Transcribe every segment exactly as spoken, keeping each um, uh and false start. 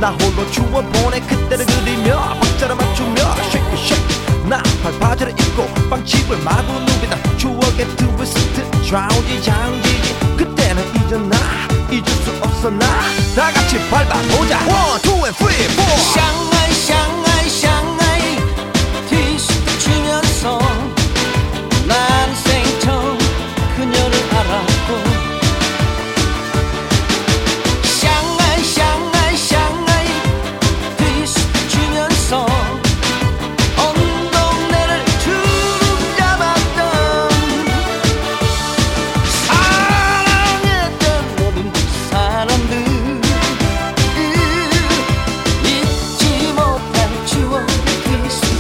나 홀로 주워보내 그때를 그리며 박자를 맞추며 shake it shake 나 발바지를 입고 빵집을 마구 누비다 추억의 트위스트 좌우지 장지지 그때는 잊었나 잊을 수 없어 나 다같이 밟아보자 one two and three four 샹하이 샹하이 샹하이 트위스트 추면서 난 생처음 그녀를 알았고 샹하이 샹하이 샹하이 트위스트 추면서 온 동네를 주름 잡았던 사랑했던 모든 그 사람들 잊지 못할 추억 트위스트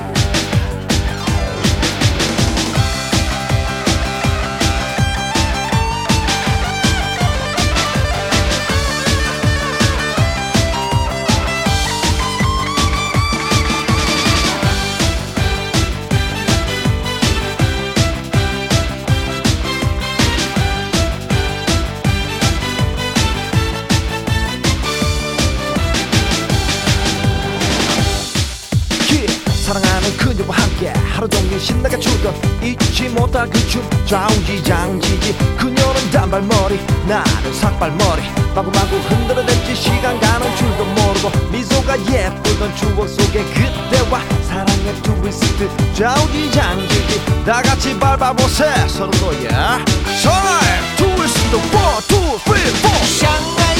사랑하는 그녀와 함께 하루 종일 신나게 추던 잊지 못할 그 춤 좌우지장지지 그녀는 단발머리 나는 삭발머리 마구마구 흔들어댔지 시간 가는 줄도 모르고 미소가 예쁘던 추억 속에 그때와 사랑의 트위스트 좌우지장지지 다같이 밟아보세 서로도야 선화의 트위스트 one two three four 샹하이